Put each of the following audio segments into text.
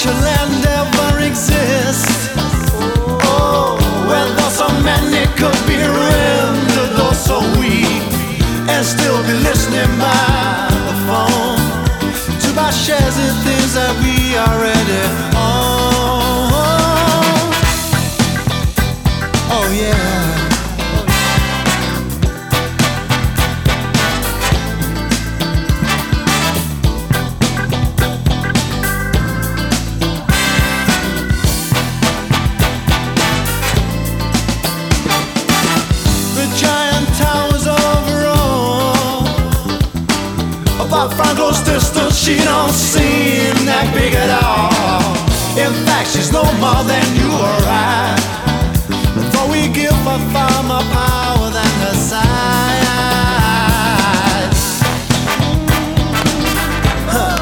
such a land ever exists? Oh, where though so many could be rendered though so weak, and still be listening by the phone to buy shares in things that we already own. Oh yeah. From close distance, she don't seem that big at all. In fact, she's no more than you or I. Though we give her far more power than her size. Huh.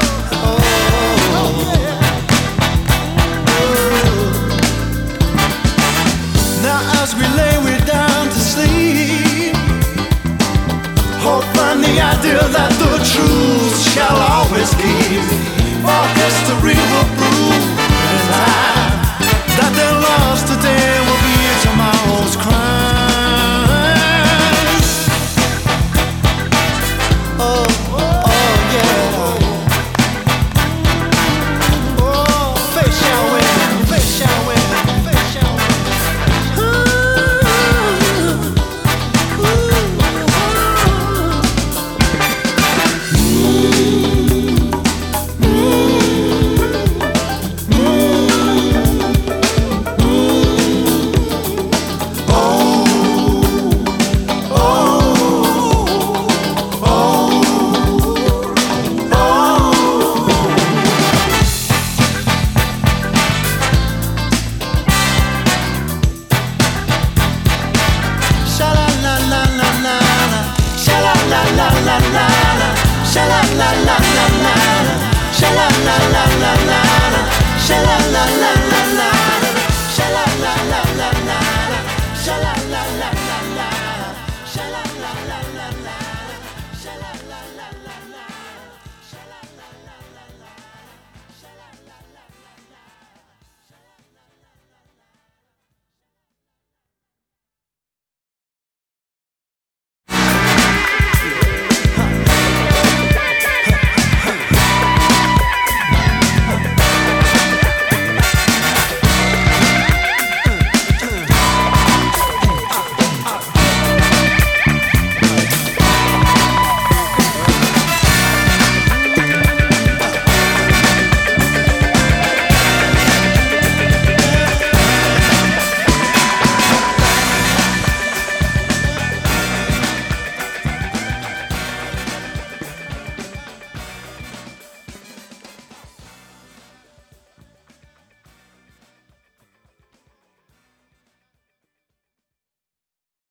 Now as we lay we down to sleep, hoping the idea that the truth shall always keep. For history will prove in time that the lost today will be tomorrow's crimes. Oh, oh yeah. Oh, faith shall win, faith shall win, faith shall win. Sha la la la la la, sha la la la la la, sha la la la la.